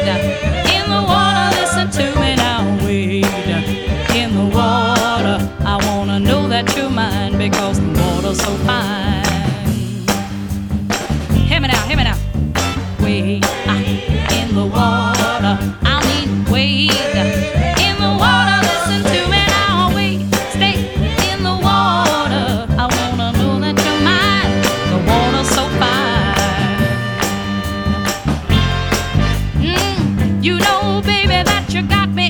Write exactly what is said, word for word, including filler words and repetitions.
in the water. Listen to me now, wade in the water. I wanna know that you're mine because the water's so fine. Hear me now, hear me now. Wade in the water. I mean wade in the water. Listen to me now, wade. Stay in the water. I wanna know that you're mine. The water's so fine. Mm, you know, baby, that you got me